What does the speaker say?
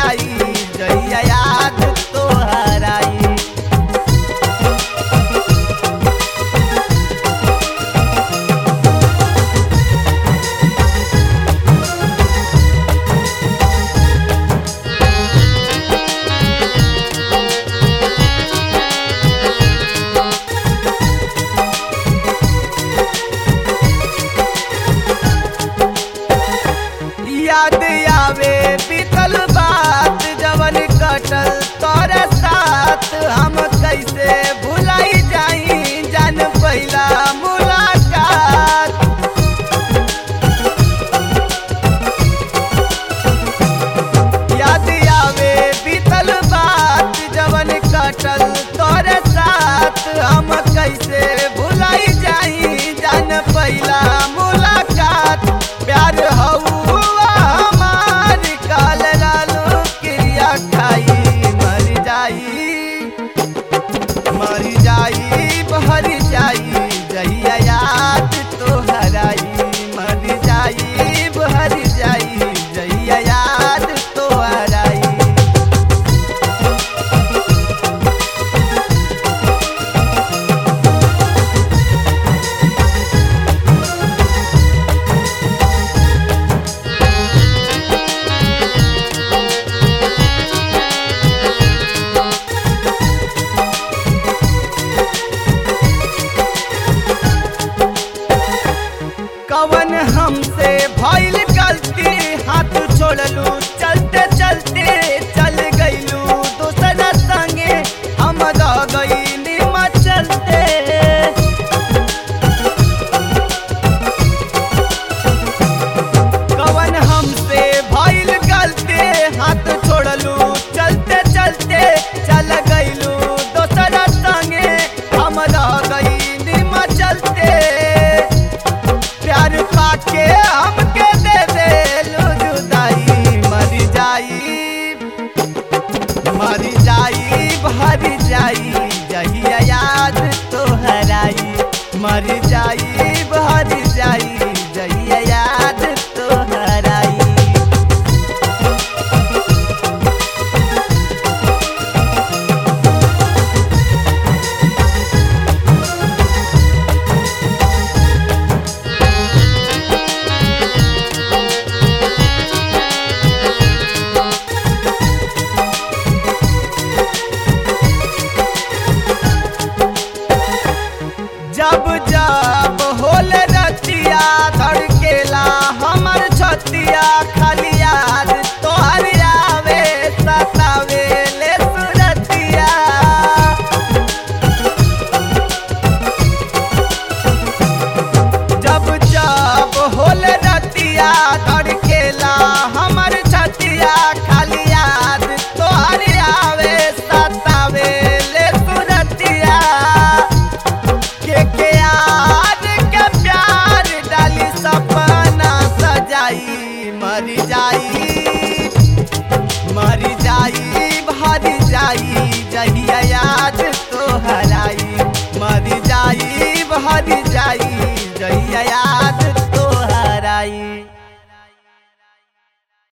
जाई जहिया याद तोहर आई। याद आवे बीतल बात जवन कटल तोरे साथ, हम कैसे भुलाई जाई जान पहिला मुलाकात। याद आवे बीतल बात जवन कटल तोरे साथ, हम कैसे भुलाई जाई जान पहिला मुलाकात। प्यार हऊ मर जाई जहिया याद तोहर आई। मर जाई बहर जाई जहिया याद तोहर आई। कवन हमसे भइल गलती, हाथ छोड़लू चलते चलते चल गईलू दूसरा संगे, हम रह गईली मचलते। कवन हमसे भइल गलती, हाथ छोड़लू चलते चलते चल गईलू दूसरा संगे, हम रह गईली मचलते। प्यार पाके हमके दे देलू जुदाई, मर जाई भर जाई जहिया याद तोहर आई। मर जाई भर जाई जहिया याद तोहर आई। जब जब होल रतिया धड़केला हमर छतिया, खाली याद तोहर आवे सतावे ले सुरतिया। जब जब होल रतिया धड़केला हमर छतिया, खाली याद तोहर आवे सतावे ले सुरतिया। के याद के प्यार डाली सपना सजाई, मर जाई भर जाई जहिया याद तोहर आई। मर जाई भर जाई जहिया याद